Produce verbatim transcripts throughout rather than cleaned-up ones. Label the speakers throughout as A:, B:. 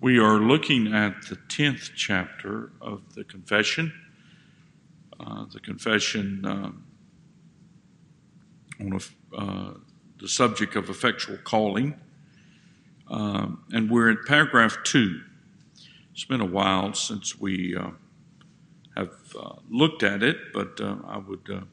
A: We are looking at the tenth chapter of the Confession, uh, the Confession uh, on a, uh, the subject of effectual calling, uh, and we're in paragraph two. It's been a while since we uh, have uh, looked at it, but uh, I would uh,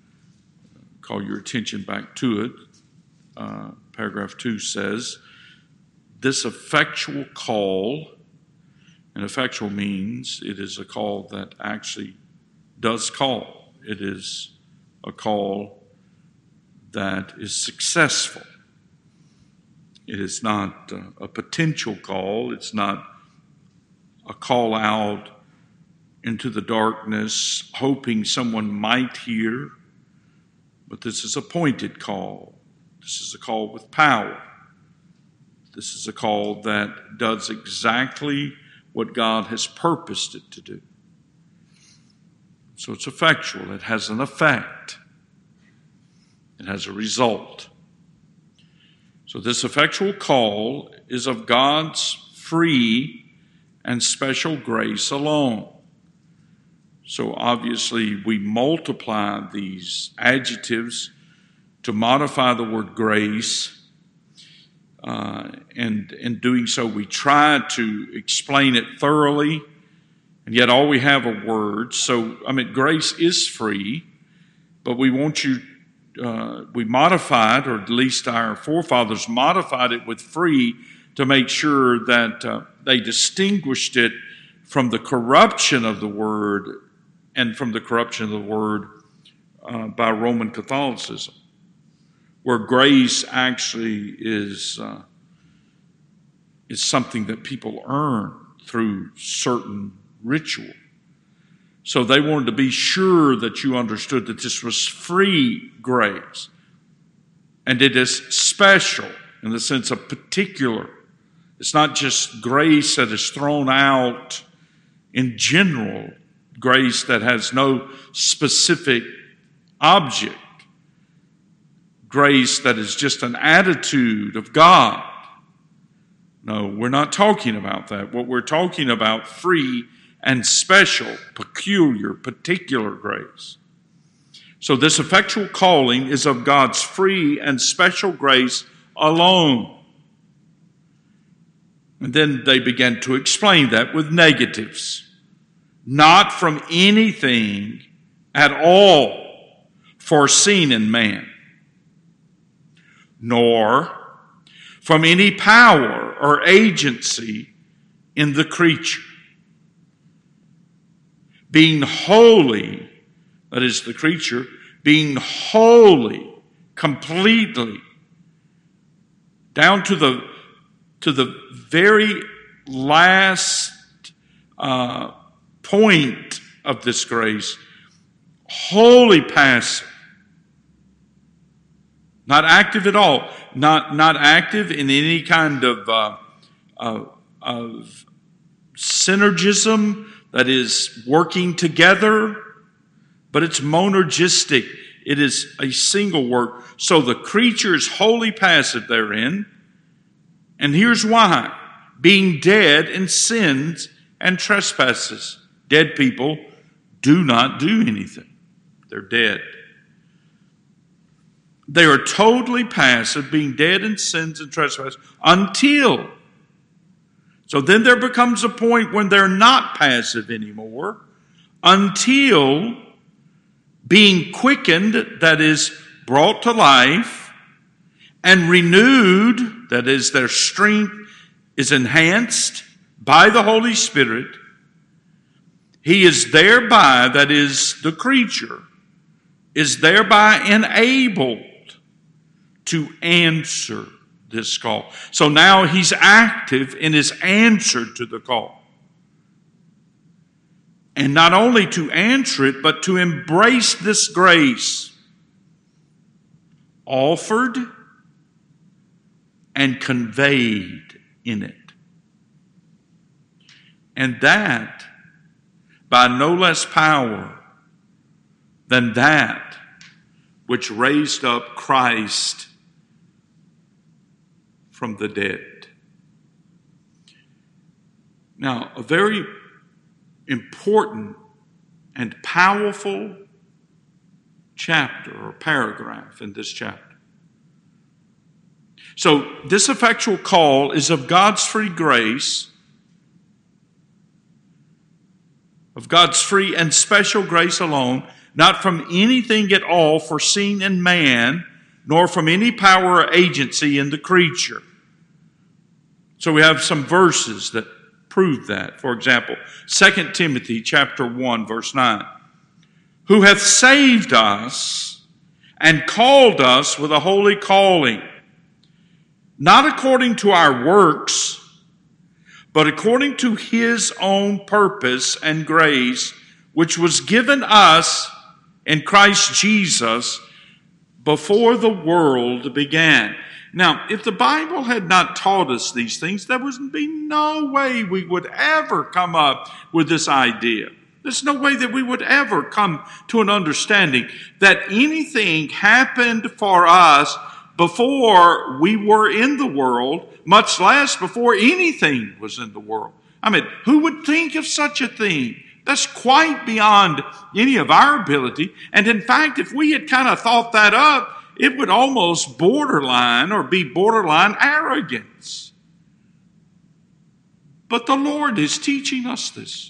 A: call your attention back to it. Uh, paragraph two says, this effectual call, and effectual means it is a call that actually does call. It is a call that is successful. It is not uh, a potential call. It's not a call out into the darkness, hoping someone might hear, but this is a pointed call. This is a call with power. This is a call that does exactly what God has purposed it to do. So it's effectual. It has an effect. It has a result. So this effectual call is of God's free and special grace alone. So obviously we multiply these adjectives to modify the word grace. Uh, and in doing so, we try to explain it thoroughly, and yet all we have are words. So, I mean, grace is free, but we want you, uh, we modified, or at least our forefathers modified it with free to make sure that uh, they distinguished it from the corruption of the word and from the corruption of the word uh, by Roman Catholicism, where grace actually is uh, is something that people earn through certain ritual. So they wanted to be sure that you understood that this was free grace. And it is special in the sense of particular. It's not just grace that is thrown out in general, grace that has no specific object. Grace that is just an attitude of God. No, we're not talking about that. What we're talking about, free and special, peculiar, particular grace. So this effectual calling is of God's free and special grace alone. And then they began to explain that with negatives. Not from anything at all foreseen in man, nor from any power or agency in the creature. Being holy, that is the creature, being holy, completely, down to the, to the very last uh, point of this grace, wholly passive. Not active at all. Not, not active in any kind of, uh, uh, of synergism that is working together, but it's monergistic. It is a single work. So the creature is wholly passive therein. And here's why. Being dead in sins and trespasses. Dead people do not do anything. They're dead. They are totally passive, being dead in sins and trespasses, until. So then there becomes a point when they're not passive anymore, until being quickened, that is, brought to life, and renewed, that is, their strength is enhanced by the Holy Spirit. He is thereby, that is, the creature, is thereby enabled to answer this call. So now he's active in his answer to the call. And not only to answer it, but to embrace this grace offered and conveyed in it. And that by no less power than that which raised up Christ from the dead. Now, a very important and powerful chapter or paragraph in this chapter. So, this effectual call is of God's free grace, of God's free and special grace alone, not from anything at all foreseen in man, nor from any power or agency in the creature. So we have some verses that prove that. For example, Second Timothy chapter one, verse nine. Who hath saved us and called us with a holy calling, not according to our works, but according to his own purpose and grace, which was given us in Christ Jesus before the world began. Now, if the Bible had not taught us these things, there would be no way we would ever come up with this idea. There's no way that we would ever come to an understanding that anything happened for us before we were in the world, much less before anything was in the world. I mean, who would think of such a thing? That's quite beyond any of our ability. And in fact, if we had kind of thought that up, it would almost borderline or be borderline arrogance. But the Lord is teaching us this.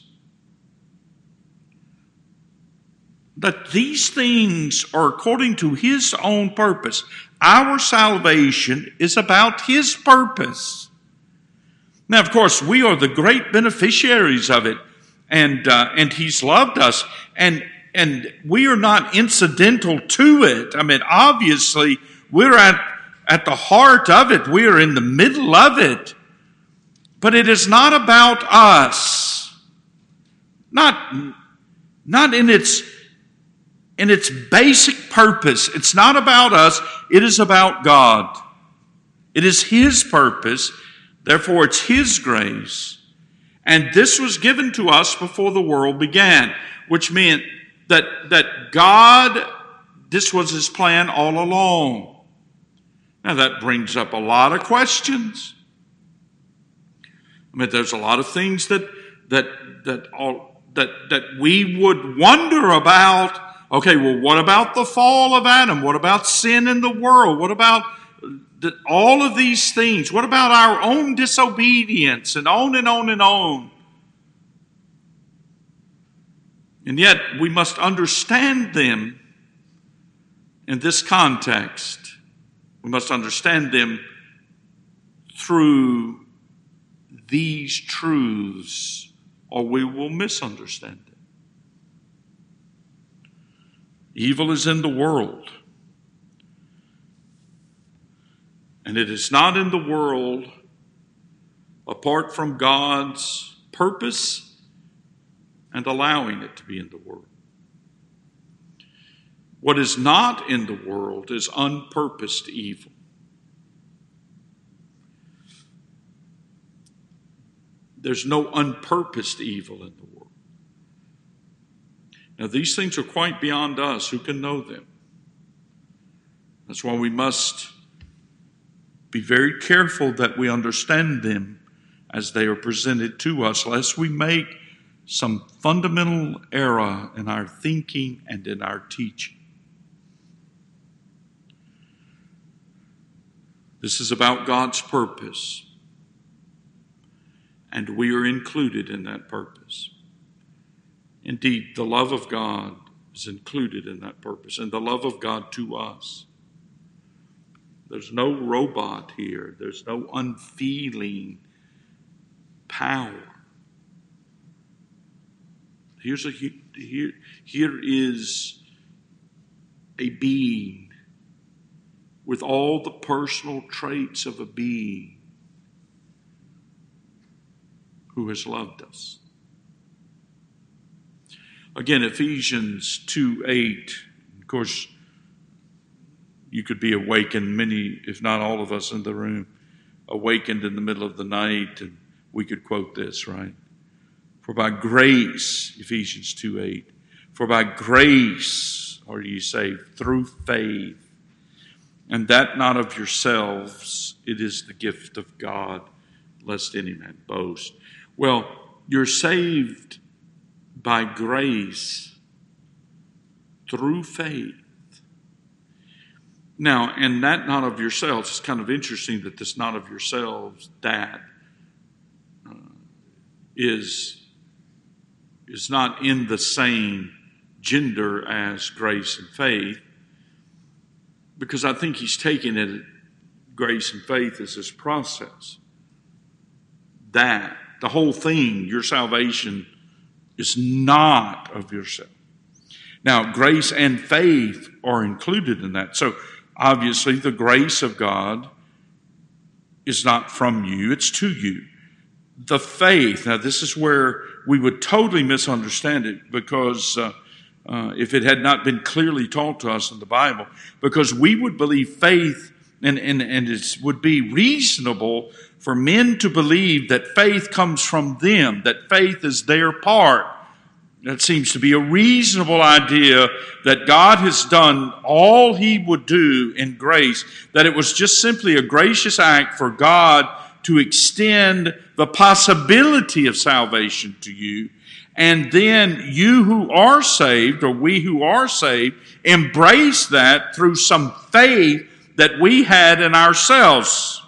A: That these things are according to his own purpose. Our salvation is about his purpose. Now, of course, we are the great beneficiaries of it. And uh, and he's loved us. And and we are not incidental to it. I mean, obviously, we're at, at the heart of it. We are in the middle of it. But it is not about us. Not, not in its, in its basic purpose. It's not about us. It is about God. It is his purpose. Therefore, it's his grace. And this was given to us before the world began, which meant that, that God, this was his plan all along. Now that brings up a lot of questions. I mean, there's a lot of things that, that, that, all, that, that we would wonder about. Okay, well, what about the fall of Adam? What about sin in the world? What about the, all of these things? What about our own disobedience? And on and on and on. And yet, we must understand them in this context. We must understand them through these truths, or we will misunderstand them. Evil is in the world. And it is not in the world apart from God's purpose and allowing it to be in the world. What is not in the world is unpurposed evil. There's no unpurposed evil in the world. Now, these things are quite beyond us. Who can know them? That's why we must be very careful that we understand them as they are presented to us, lest we make some fundamental error in our thinking and in our teaching. This is about God's purpose, and we are included in that purpose. Indeed, the love of God is included in that purpose, and the love of God to us. There's no robot here. There's no unfeeling power. Here's a, here, here is a being with all the personal traits of a being who has loved us. Again, Ephesians two eight, of course, you could be awakened, many, if not all of us in the room, awakened in the middle of the night, and we could quote this, right? For by grace, Ephesians two eight, for by grace are ye saved through faith, and that not of yourselves, it is the gift of God, lest any man boast. Well, you're saved by grace through faith. Now, and that not of yourselves. It's kind of interesting that this not of yourselves, that uh, is, is not in the same gender as grace and faith, because I think he's taking it, grace and faith, as this process. That, the whole thing, your salvation is not of yourself. Now, grace and faith are included in that. So, obviously, the grace of God is not from you, it's to you. The faith, now this is where we would totally misunderstand it, because uh, uh, if it had not been clearly taught to us in the Bible, because we would believe faith, and, and, and it would be reasonable for men to believe that faith comes from them, that faith is their part. That seems to be a reasonable idea, that God has done all he would do in grace, that it was just simply a gracious act for God to extend the possibility of salvation to you. And then you who are saved, or we who are saved, embrace that through some faith that we had in ourselves.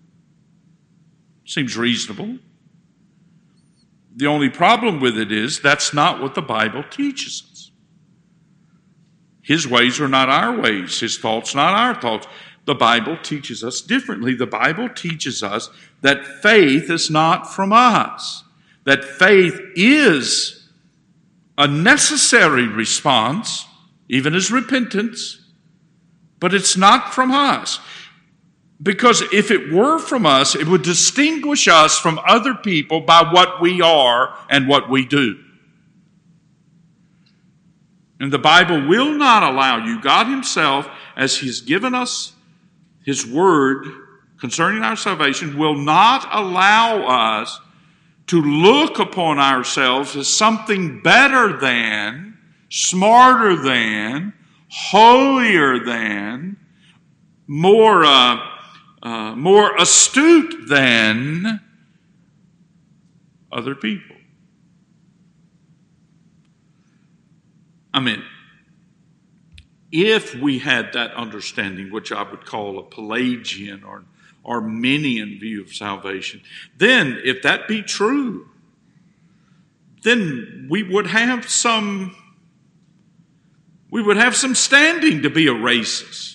A: Seems reasonable. The only problem with it is that's not what the Bible teaches us. His ways are not our ways. His thoughts not our thoughts. The Bible teaches us differently. The Bible teaches us that faith is not from us. That faith is a necessary response, even as repentance, but it's not from us. Because if it were from us, it would distinguish us from other people by what we are and what we do. And the Bible will not allow you, God himself, as he's given us his word concerning our salvation, will not allow us to look upon ourselves as something better than, smarter than, holier than, more uh, uh, more astute than other people. I mean, if we had that understanding, which I would call a Pelagian or Arminian view of salvation, then if that be true, then we would have some we would have some standing to be a racist.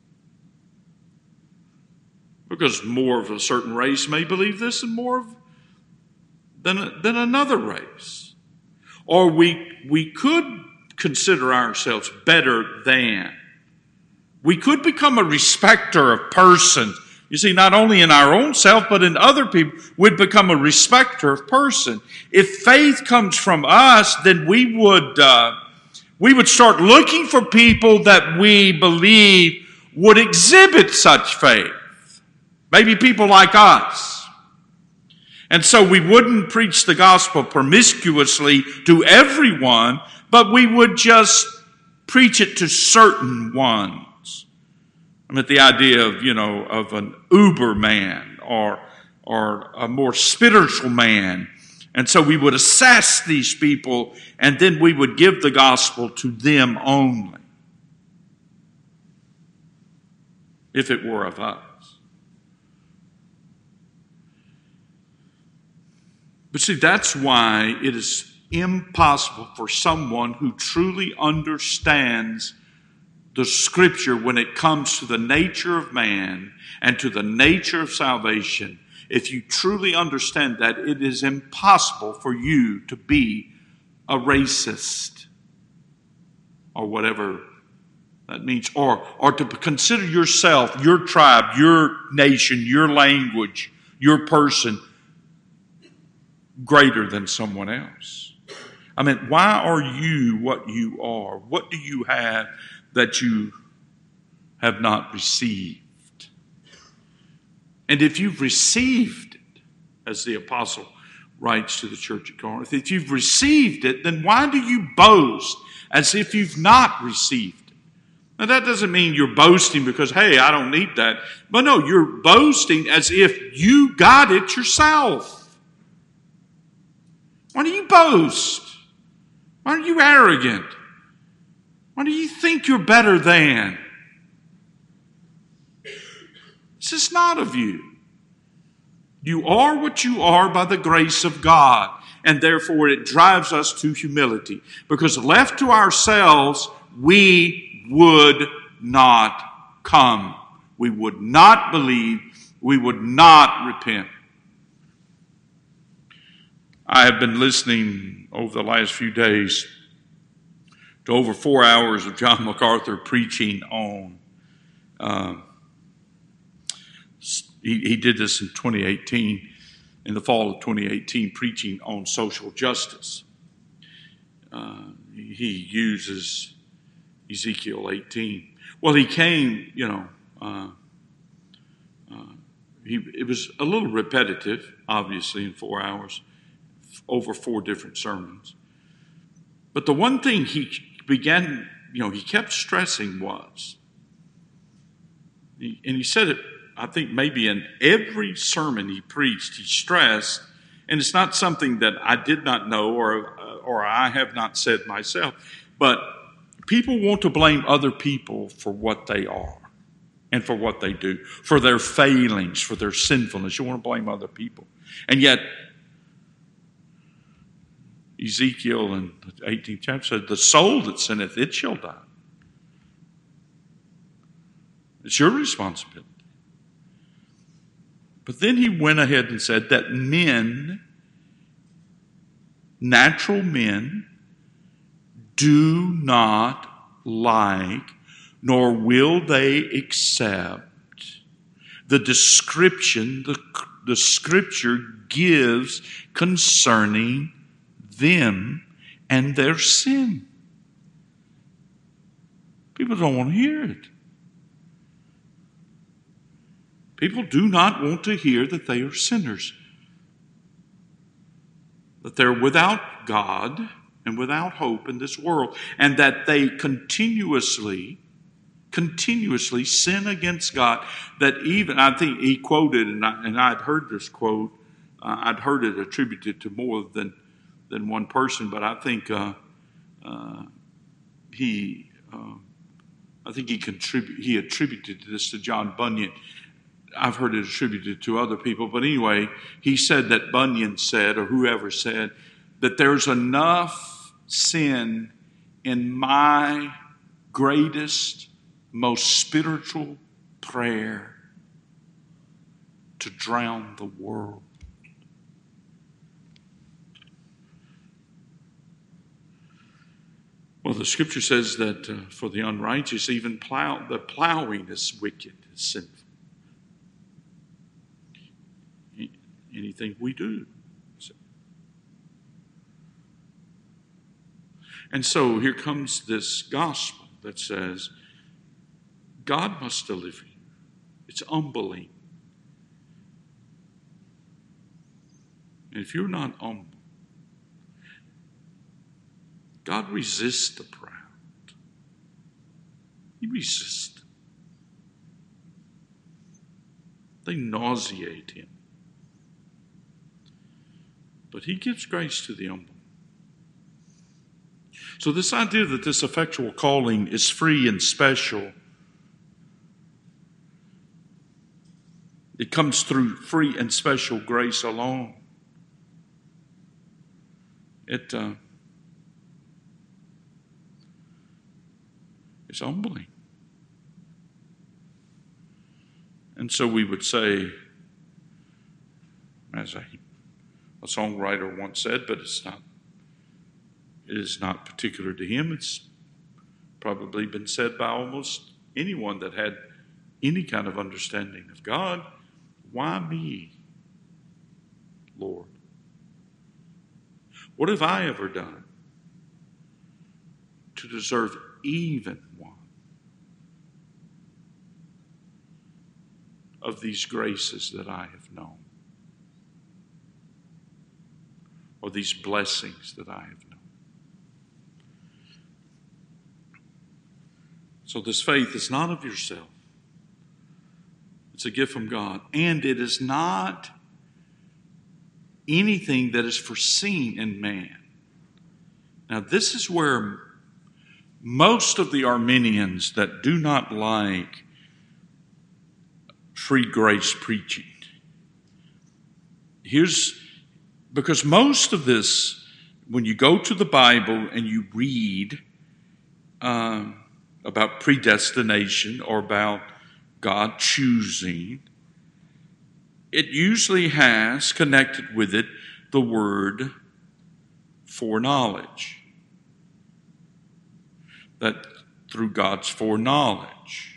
A: Because more of a certain race may believe this and more of, than, than another race. Or we, we could consider ourselves better than. We could become a respecter of persons. You see, not only in our own self, but in other people, we'd become a respecter of person. If faith comes from us, then we would, uh, we would start looking for people that we believe would exhibit such faith. Maybe people like us. And so we wouldn't preach the gospel promiscuously to everyone, but we would just preach it to certain ones. I mean, the idea of, you know, of an uber man or, or a more spiritual man. And so we would assess these people, and then we would give the gospel to them only, if it were of us. But see, that's why it is impossible for someone who truly understands the Scripture when it comes to the nature of man and to the nature of salvation. If you truly understand that, it is impossible for you to be a racist or whatever that means, or, or to consider yourself, your tribe, your nation, your language, your person greater than someone else. I mean, why are you what you are? What do you have that you have not received? And if you've received it, as the apostle writes to the church at Corinth, if you've received it, then why do you boast as if you've not received it? Now, that doesn't mean you're boasting because, hey, I don't need that. But no, you're boasting as if you got it yourself. Why do you boast? Why are you arrogant? Why do you think you're better than? This is not of you. You are what you are by the grace of God, and therefore it drives us to humility. Because left to ourselves, we would not come. We would not believe. We would not repent. I have been listening over the last few days to over four hours of John MacArthur preaching on. Uh, he, he did this in twenty eighteen, in the fall of twenty eighteen, preaching on social justice. Uh, he uses Ezekiel eighteen. Well, he came, you know, uh, uh, he, it was a little repetitive, obviously, in four hours, over four different sermons. But the one thing he began, you know, he kept stressing was, he, and he said it, I think maybe in every sermon he preached, he stressed, and it's not something that I did not know or, or I have not said myself, but people want to blame other people for what they are and for what they do, for their failings, for their sinfulness. You want to blame other people. And yet, Ezekiel in the eighteenth chapter said, the soul that sinneth, it shall die. It's your responsibility. But then he went ahead and said that men, natural men, do not like, nor will they accept the description the, the Scripture gives concerning them and their sin. People don't want to hear it. People do not want to hear that they are sinners, that they're without God and without hope in this world, and that they continuously, continuously sin against God. That even, I think he quoted, and, I, and I'd heard this quote, uh, I'd heard it attributed to more than, than one person, but I think uh, uh, he, uh, I think he contribute, he attributed this to John Bunyan. I've heard it attributed to other people, but anyway, he said that Bunyan said, or whoever said, that there's enough sin in my greatest, most spiritual prayer to drown the world. Well, the Scripture says that uh, for the unrighteous, even plow, the plowing is wicked, is sinful. Anything we do. And so here comes this gospel that says, God must deliver you. It's humbling. And if you're not humble, God resists the proud. He resists them. They nauseate him. But he gives grace to the humble. So this idea that this effectual calling is free and special, it comes through free and special grace alone. It uh, it's humbling. And so we would say, as I A songwriter once said, but it's not, it is not particular to him. It's probably been said by almost anyone that had any kind of understanding of God. Why me, Lord? What have I ever done to deserve even one of these graces that I have known? Or these blessings that I have known. So this faith is not of yourself. It's a gift from God. And it is not anything that is foreseen in man. Now, this is where most of the Arminians that do not like free grace preaching, here's because most of this, when you go to the Bible and you read um, about predestination or about God choosing, it usually has connected with it the word foreknowledge. That through God's foreknowledge.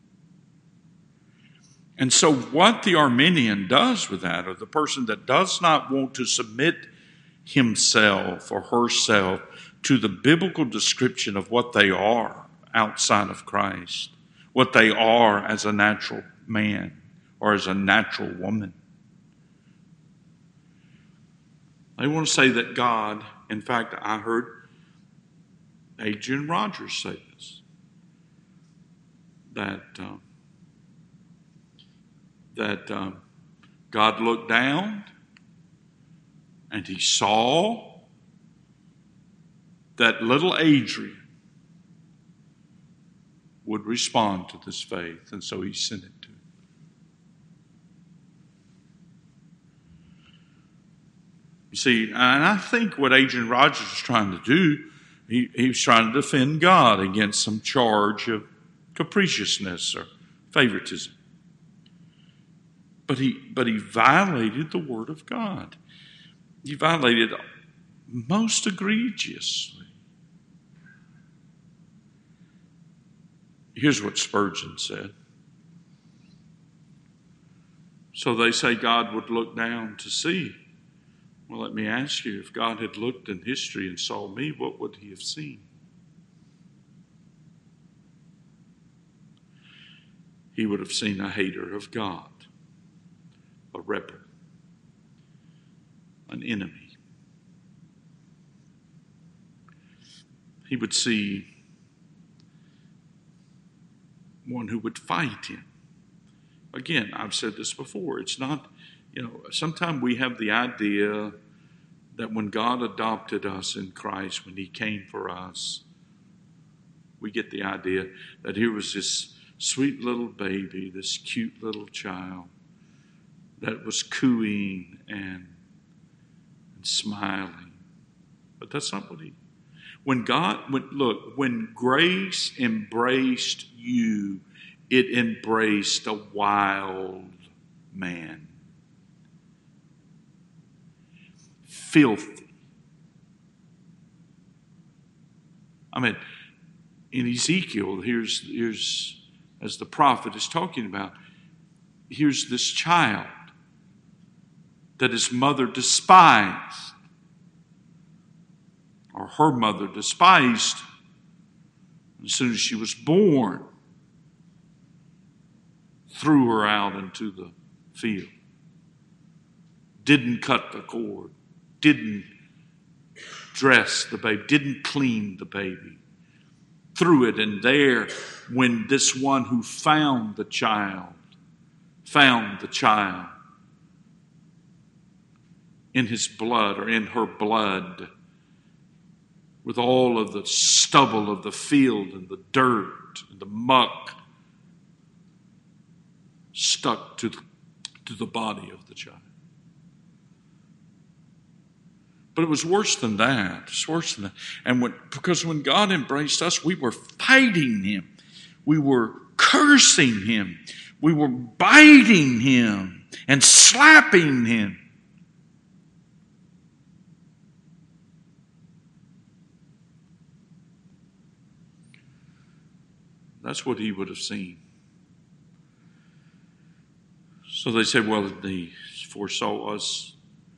A: And so what the Arminian does with that, or the person that does not want to submit himself or herself to the biblical description of what they are outside of Christ, what they are as a natural man or as a natural woman. They want to say that God, in fact, I heard Adrian Rogers say this, that uh, that uh, God looked down and he saw that little Adrian would respond to this faith, and so he sent it to him. You see, and I think what Adrian Rogers was trying to do, he, he was trying to defend God against some charge of capriciousness or favoritism. But he, but he violated the Word of God. He violated it most egregiously. Here's what Spurgeon said. So they say God would look down to see. Well, let me ask you, if God had looked in history and saw me, what would he have seen? He would have seen a hater of God, a rebel, an enemy. He would see one who would fight him. Again, I've said this before. It's not, you know, sometimes we have the idea that when God adopted us in Christ, when he came for us, we get the idea that here was this sweet little baby, this cute little child that was cooing and, and smiling. But that's not what he... When God, when, look, when grace embraced you, it embraced a wild man. Filthy. I mean, in Ezekiel, here's, here's, as the prophet is talking about, here's this child that his mother despised, or her mother despised as soon as she was born, threw her out into the field, didn't cut the cord, didn't dress the baby, didn't clean the baby, threw it in there. When this one who found the child, found the child in his blood or in her blood, with all of the stubble of the field and the dirt and the muck stuck to the, to the body of the child. But it was worse than that. It's worse than that. And when, because when God embraced us, we were fighting him. We were cursing him. We were biting him and slapping him. That's what he would have seen. So they said, well, he foresaw us.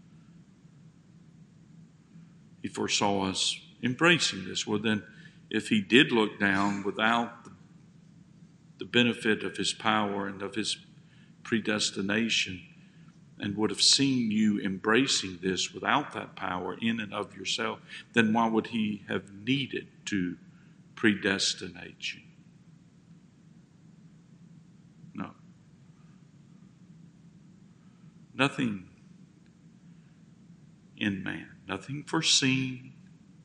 A: He foresaw us embracing this. Well, then, if he did look down without the benefit of his power and of his predestination, and would have seen you embracing this without that power in and of yourself, then why would he have needed to predestinate you? No. Nothing, in man. Nothing foreseen,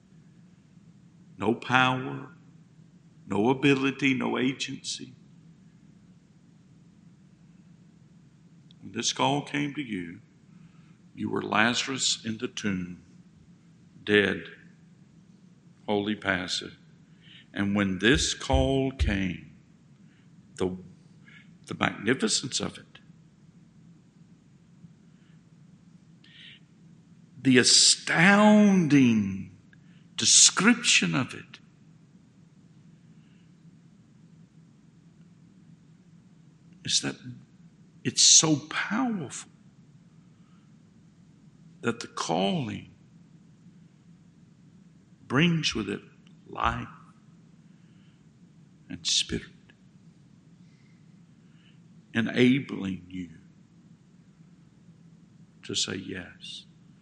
A: no power, no ability, no agency. When this call came to you, you were Lazarus in the tomb, dead, wholly passive. And when this call came, the, the magnificence of it, the astounding description of it, is that it's so powerful that the calling brings with it life and spirit, enabling you to say yes.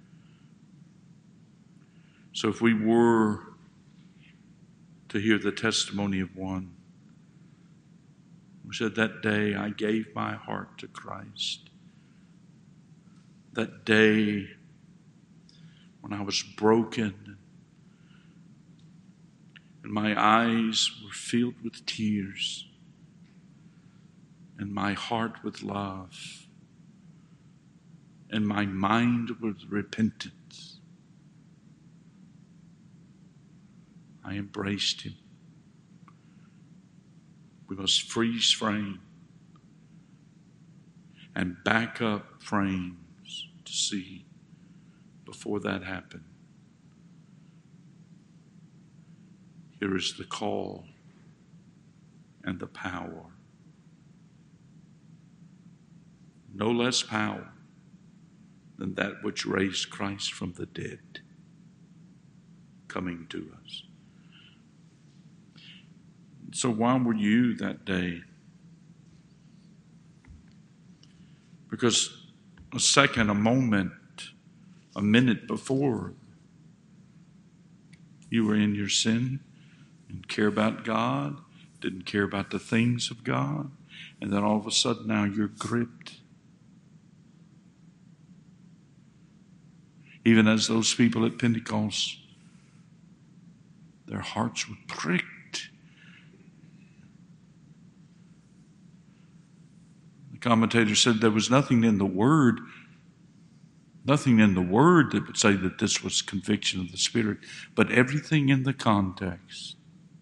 A: So if we were to hear the testimony of one who said, that day I gave my heart to Christ, that day when I was broken and my eyes were filled with tears and my heart with love and my mind with repentance, I embraced him. We must freeze frame and back up frames to see before that happened. Here is the call and the power. No less power than that which raised Christ from the dead coming to us. So why were you that day? Because a second, a moment, a minute before, you were in your sin, didn't care about God, didn't care about the things of God, and then all of a sudden now you're gripped. Even as those people at Pentecost, their hearts were pricked. The commentator said there was nothing in the Word, nothing in the Word that would say that this was conviction of the Spirit, but everything in the context.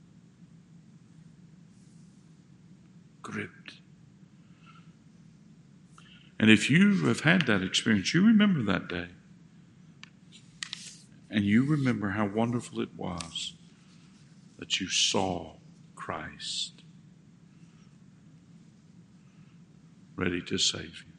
A: Gripped. And if you have had that experience, you remember that day. And you remember how wonderful it was that you saw Christ ready to save you.